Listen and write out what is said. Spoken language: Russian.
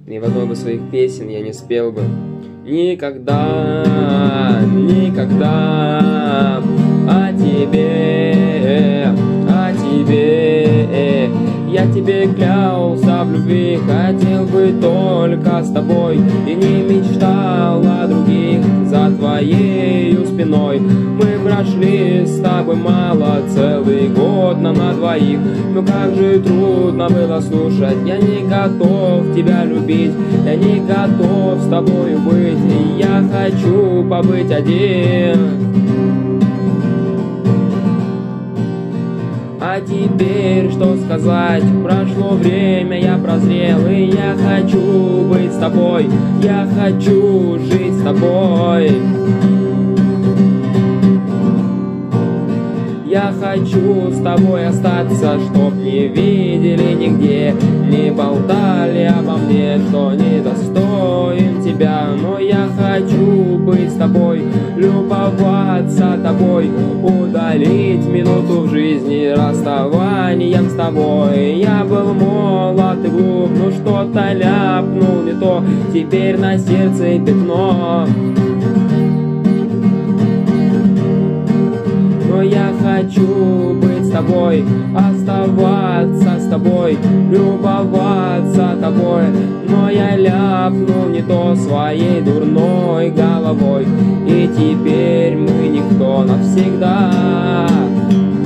Ни в одной бы своих песен я не спел бы. Никогда, никогда о тебе, о тебе. Я тебе клялся в любви, хотел быть только с тобой и не мечтал о других за твоей спиной. Мы прошли с тобой мало, целый год нам на двоих. Но как же трудно было слушать, я не готов тебя любить, я не готов с тобой быть, я хочу побыть один. А теперь что сказать? Прошло время, я прозрел, и я хочу быть с тобой, я хочу жить с тобой. Я хочу с тобой остаться, чтоб не видели нигде, не болтали обо мне, что недостоин тебя. Но я хочу быть с тобой, любоваться тобой, удалить минуту в жизни расставанием с тобой. Я был молод и глуп, но что-то ляпнул не то, теперь на сердце пятно. Но я хочу быть с тобой, оставаться с тобой, любоваться тобой. Но я ляпнул не то своей дурной головой, и теперь мы никто навсегда.